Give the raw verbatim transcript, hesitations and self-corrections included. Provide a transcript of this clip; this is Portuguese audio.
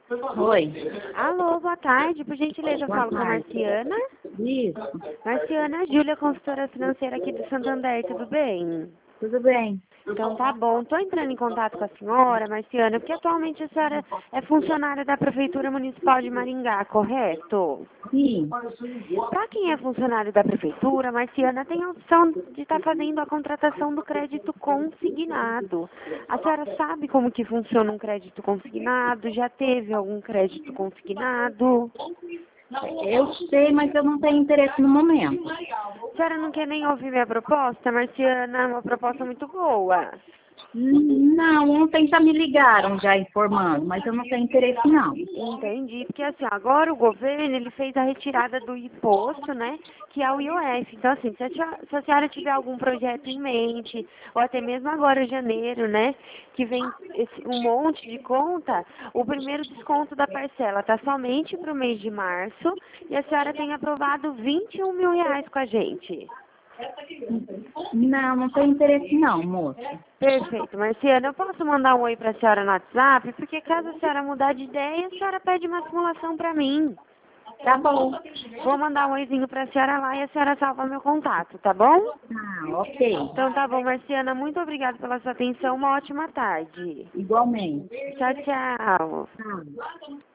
Oi. Alô, boa tarde. Por gentileza, eu Boa falo com a tarde. Marciana. Isso. Marciana, Júlia, consultora financeira aqui do Santander, tudo bem? Tudo bem? Então tá bom. Estou entrando em contato com a senhora, Marciana, porque atualmente a senhora é funcionária da Prefeitura Municipal de Maringá, correto? Sim. Para quem é funcionário da Prefeitura, Marciana tem a opção de estar fazendo a contratação do crédito consignado. A senhora sabe como que funciona um crédito consignado? Já teve algum crédito consignado? Eu sei, mas eu não tenho interesse no momento. A senhora não quer nem ouvir minha proposta, Marciana? É uma proposta muito boa. Hum, Não, ontem já me ligaram já informando, mas eu não tenho interesse não. Entendi, porque assim, agora o governo, ele fez a retirada do imposto, né, que é o I O F. Então, assim, se a, senhora- se a senhora tiver algum projeto em mente, ou até mesmo agora, janeiro, né, que vem esse- um monte de conta, o primeiro desconto da parcela está somente para o mês de março, e a senhora tem aprovado vinte e um mil reais com a gente. Não, não tenho interesse não, moça. Perfeito, Marciana, eu posso mandar um oi para a senhora no WhatsApp? Porque caso a senhora mudar de ideia, a senhora pede uma simulação para mim. Tá bom. Vou mandar um oizinho pra senhora lá e a senhora salva meu contato, tá bom? Ah, ok. Então tá bom, Marciana, muito obrigada pela sua atenção, uma ótima tarde. Igualmente. Tchau, tchau. Tá.